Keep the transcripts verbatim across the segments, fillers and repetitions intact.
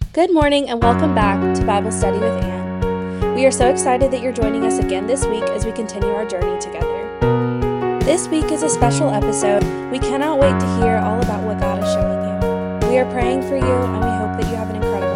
Good morning and welcome back to Bible Study with Anne. We are so excited that you're joining us again this week as we continue our journey together. This week is a special episode. We cannot wait to hear all about what God is showing you. We are praying for you and we hope that you have an incredible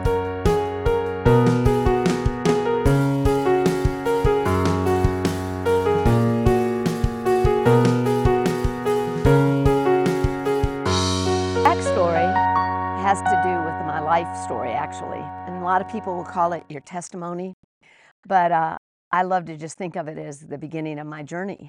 week. Backstory has to do with my life story, actually. And a lot of people will call it your testimony. But uh, I love to just think of it as the beginning of my journey.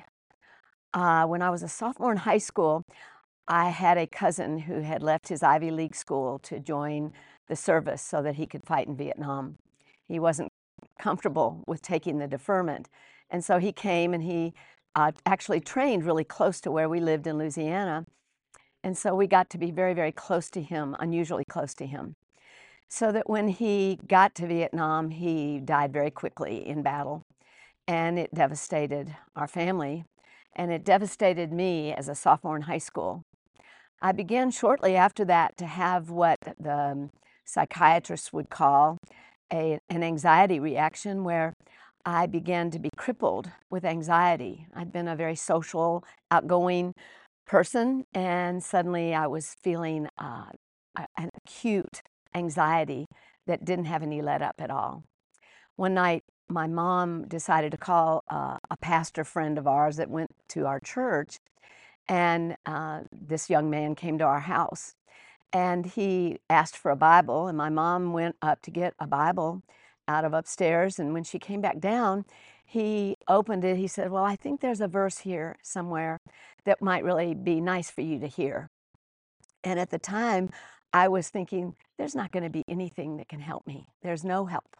Uh, when I was a sophomore in high school, I had a cousin who had left his Ivy League school to join the service so that he could fight in Vietnam. He wasn't comfortable with taking the deferment. And so he came and he uh, actually trained really close to where we lived in Louisiana. And so we got to be very, very close to him, unusually close to him. So that when he got to Vietnam, he died very quickly in battle. And it devastated our family. And it devastated me as a sophomore in high school. I began shortly after that to have what the psychiatrists would call a, an anxiety reaction, where I began to be crippled with anxiety. I'd been a very social, outgoing person, and suddenly I was feeling uh, an acute anxiety that didn't have any let up at all. One night, my mom decided to call uh, a pastor friend of ours that went to our church, and uh, this young man came to our house, and he asked for a Bible, and my mom went up to get a Bible out of upstairs, and when she came back down, he opened it. He said, "Well, I think there's a verse here somewhere that might really be nice for you to hear." And at the time, I was thinking, there's not going to be anything that can help me. There's no help.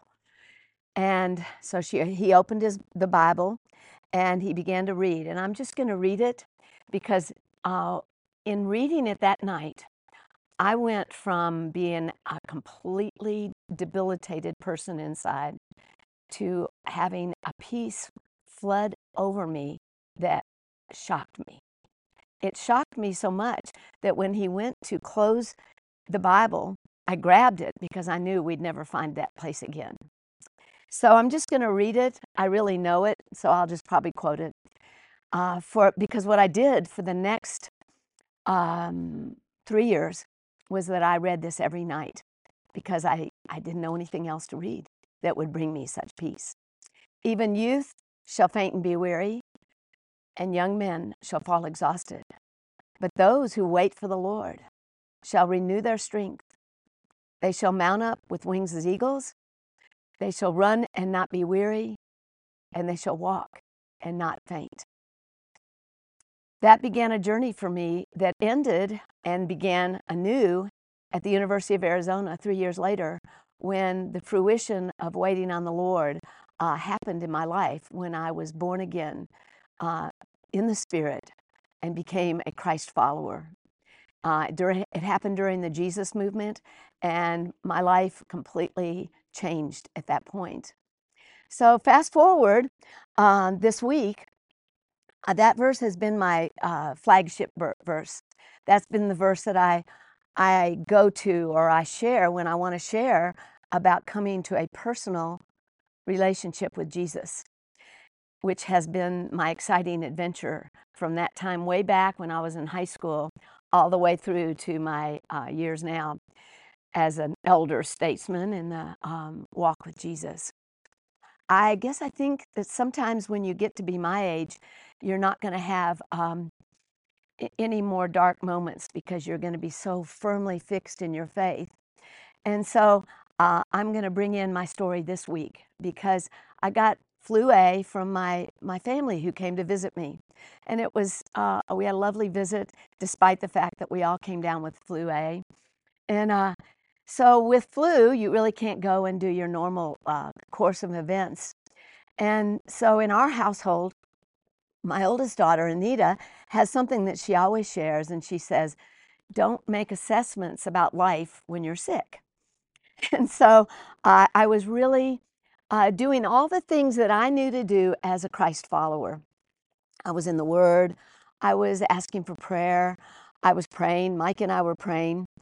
And so she, he opened his, the Bible, and he began to read. And I'm just going to read it because uh, in reading it that night, I went from being a completely debilitated person inside to having a peace flood over me that shocked me. It shocked me so much that when he went to close the Bible, I grabbed it because I knew we'd never find that place again. So I'm just going to read it. I really know it, so I'll just probably quote it. Uh, for because what I did for the next um, three years was that I read this every night because I, I didn't know anything else to read that would bring me such peace. Even youth shall faint and be weary, and young men shall fall exhausted. But those who wait for the Lord shall renew their strength. They shall mount up with wings as eagles. They shall run and not be weary, and they shall walk and not faint. That began a journey for me that ended and began anew at the University of Arizona three years later, when the fruition of waiting on the Lord uh, happened in my life, when I was born again uh, in the Spirit and became a Christ follower. Uh, during, it happened during the Jesus movement, and my life completely changed at that point. So fast forward uh, this week, uh, that verse has been my uh, flagship verse. That's been the verse that I, I go to or I share when I want to share about coming to a personal relationship with Jesus, which has been my exciting adventure from that time way back when I was in high school all the way through to my uh, years now as an elder statesman in the um, walk with Jesus. I guess I think that sometimes when you get to be my age, you're not going to have um, any more dark moments because you're going to be so firmly fixed in your faith. And so uh, I'm going to bring in my story this week because I got flu A from my, my family who came to visit me. And it was, uh, we had a lovely visit despite the fact that we all came down with flu A. And uh, so with flu, you really can't go and do your normal uh, course of events. And so in our household, my oldest daughter, Anita, has something that she always shares, and she says, don't make assessments about life when you're sick. And so uh, I was really uh, doing all the things that I knew to do as a Christ follower. I was in the Word. I was asking for prayer. I was praying. Mike and I were praying.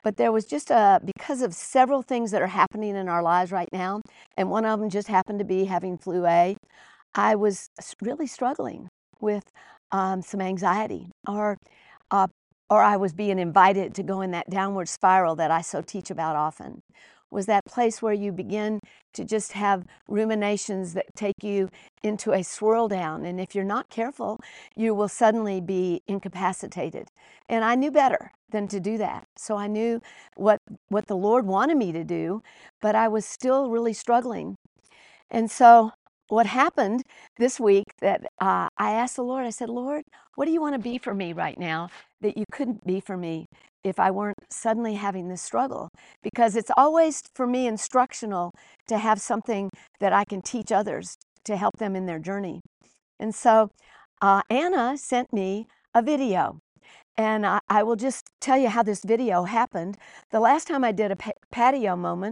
but there was just a, because of several things that are happening in our lives right now, and one of them just happened to be having flu A, I was really struggling with um, some anxiety, or uh, or I was being invited to go in that downward spiral that I so teach about often. Was that place where you begin to just have ruminations that take you into a swirl down, and if you're not careful, you will suddenly be incapacitated. And I knew better than to do that. So I knew what what the Lord wanted me to do, but I was still really struggling. And so what happened this week, that uh, I asked the Lord, I said, Lord, what do you want to be for me right now that you couldn't be for me if I weren't suddenly having this struggle? Because it's always, for me, instructional to have something that I can teach others to help them in their journey. And so uh, Anna sent me a video. And I, I will just tell you how this video happened. The last time I did a pa- patio moment,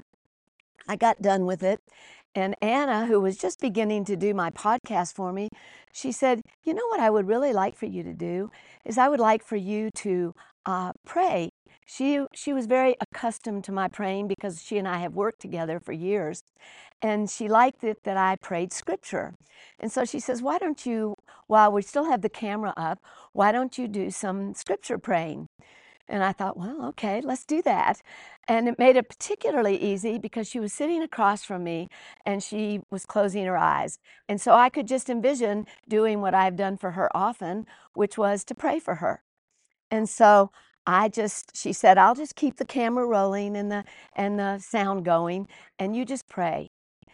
I got done with it. And Anna, who was just beginning to do my podcast for me, she said, you know what I would really like for you to do is I would like for you to uh, pray. She, she was very accustomed to my praying because she and I have worked together for years. And she liked it that I prayed scripture. And so she says, why don't you, while we still have the camera up, why don't you do some scripture praying? And I thought, well, okay, let's do that. And it made it particularly easy because she was sitting across from me and she was closing her eyes. And so I could just envision doing what I've done for her often, which was to pray for her. And so I just, she said, I'll just keep the camera rolling and the and the sound going, and you just pray.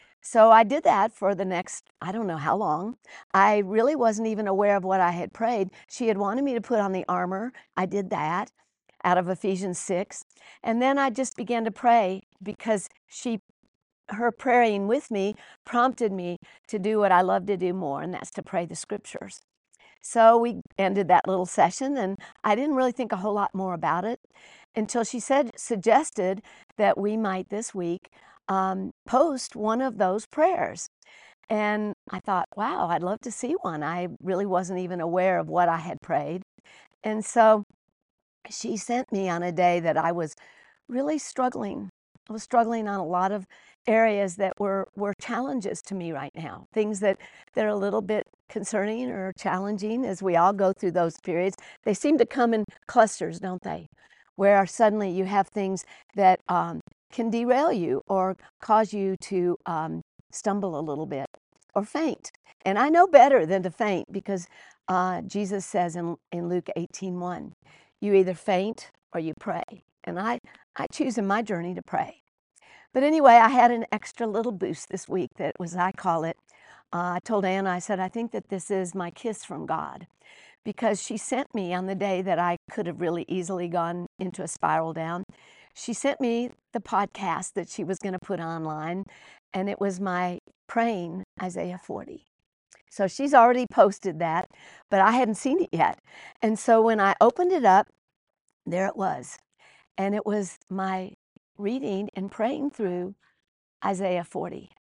So I did that for the next, I don't know how long. I really wasn't even aware of what I had prayed. She had wanted me to put on the armor. I did that out of Ephesians six. And then I just began to pray because she, her praying with me prompted me to do what I love to do more, and that's to pray the scriptures. So we ended that little session, and I didn't really think a whole lot more about it until she said, suggested that we might this week um, post one of those prayers. And I thought, wow, I'd love to see one. I really wasn't even aware of what I had prayed. And so she sent me on a day that I was really struggling. I was struggling on a lot of areas that were, were challenges to me right now, things that, that are a little bit concerning or challenging as we all go through those periods. They seem to come in clusters, don't they? Where suddenly you have things that um, can derail you or cause you to um, stumble a little bit or faint. And I know better than to faint because uh, Jesus says in, in Luke eighteen one, you either faint or you pray. And I, I choose in my journey to pray. But anyway, I had an extra little boost this week that was, I call it, uh, I told Anna, I said, I think that this is my kiss from God, because she sent me on the day that I could have really easily gone into a spiral down. She sent me the podcast that she was going to put online, and it was my praying Isaiah forty. So she's already posted that, but I hadn't seen it yet. And so when I opened it up, there it was. And it was my reading and praying through Isaiah forty.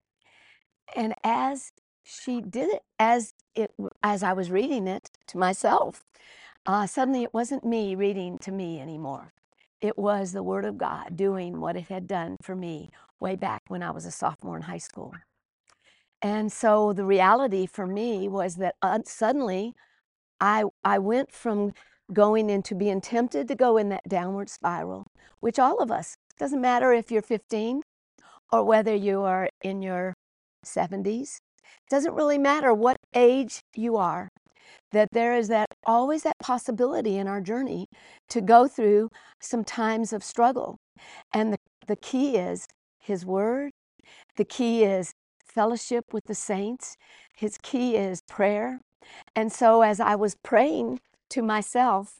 And as she did it, as it, as I was reading it to myself, uh, suddenly it wasn't me reading to me anymore. It was the Word of God doing what it had done for me way back when I was a sophomore in high school. And so the reality for me was that uh, suddenly I, I went from going into being tempted to go in that downward spiral, which all of us, doesn't matter if you're fifteen or whether you are in your seventies, doesn't really matter what age you are, that there is that always that possibility in our journey to go through some times of struggle. And the, the key is His Word. The key is fellowship with the saints. His key is prayer. And so as I was praying to myself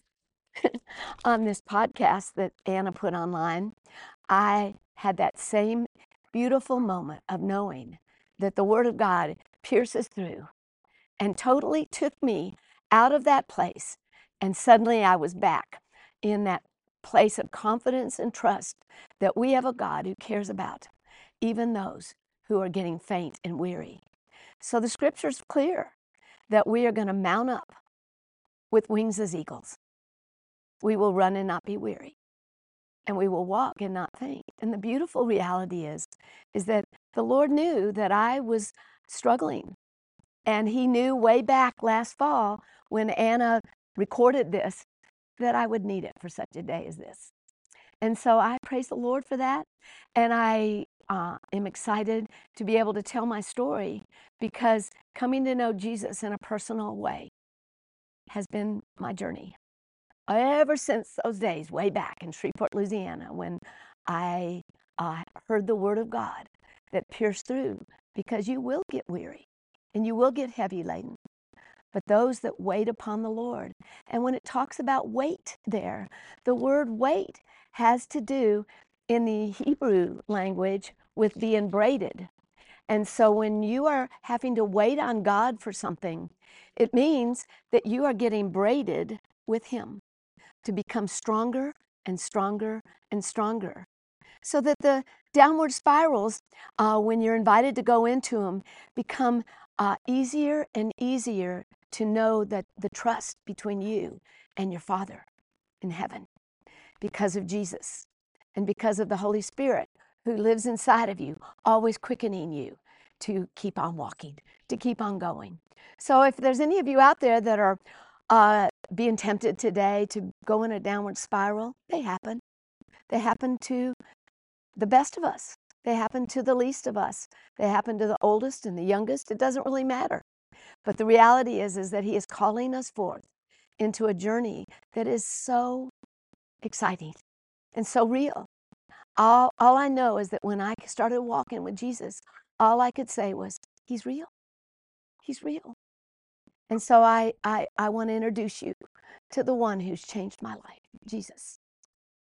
on this podcast that Anna put online, I had that same beautiful moment of knowing that the Word of God pierces through and totally took me out of that place. And suddenly I was back in that place of confidence and trust that we have a God who cares about even those who are getting faint and weary. So the scripture's clear that we are going to mount up with wings as eagles. We will run and not be weary. and we will walk and not faint. And the beautiful reality is, is that the Lord knew that I was struggling. And he knew way back last fall when Anna recorded this that I would need it for such a day as this. And so I praise the Lord for that. And I uh, am excited to be able to tell my story, because coming to know Jesus in a personal way has been my journey. Ever since those days way back in Shreveport, Louisiana, when I uh, heard the word of God that pierced through, because you will get weary and you will get heavy laden, but those that wait upon the Lord. And when it talks about wait there, the word wait has to do in the Hebrew language with being braided. And so when you are having to wait on God for something, it means that you are getting braided with Him to become stronger and stronger and stronger. So that the downward spirals, uh, when you're invited to go into them, become uh, easier and easier to know that the trust between you and your Father in heaven, because of Jesus and because of the Holy Spirit who lives inside of you, always quickening you to keep on walking, to keep on going. So if there's any of you out there that are uh, being tempted today to go in a downward spiral, they happen. They happen to the best of us. They happen to the least of us. They happen to the oldest and the youngest. It doesn't really matter. But the reality is, is that He is calling us forth into a journey that is so exciting and so real. All, all I know is that when I started walking with Jesus, all I could say was, He's real. He's real. And so I, I, I want to introduce you to the one who's changed my life, Jesus.